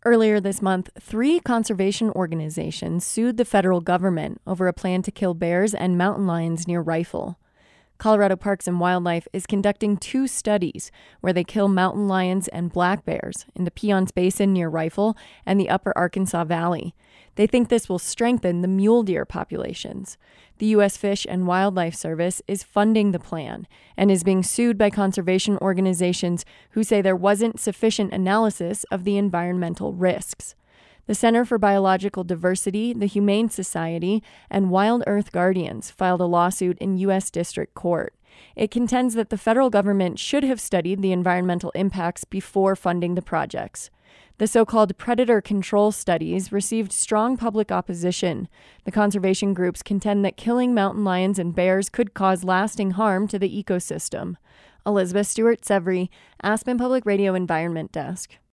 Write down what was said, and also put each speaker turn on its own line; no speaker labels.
Earlier this month, 3 conservation organizations sued the federal government over a plan to kill bears and mountain lions near Rifle. Colorado Parks and Wildlife is conducting 2 studies where they kill mountain lions and black bears in the Piceance Basin near Rifle and the Upper Arkansas Valley. They think this will strengthen the mule deer populations. The U.S. Fish and Wildlife Service is funding the plan and is being sued by conservation organizations who say there wasn't sufficient analysis of the environmental risks. The Center for Biological Diversity, the Humane Society, and Wild Earth Guardians filed a lawsuit in U.S. District Court. It contends that the federal government should have studied the environmental impacts before funding the projects. The so-called predator control studies received strong public opposition. The conservation groups contend that killing mountain lions and bears could cause lasting harm to the ecosystem. Elizabeth Stewart-Severy, Aspen Public Radio Environment Desk.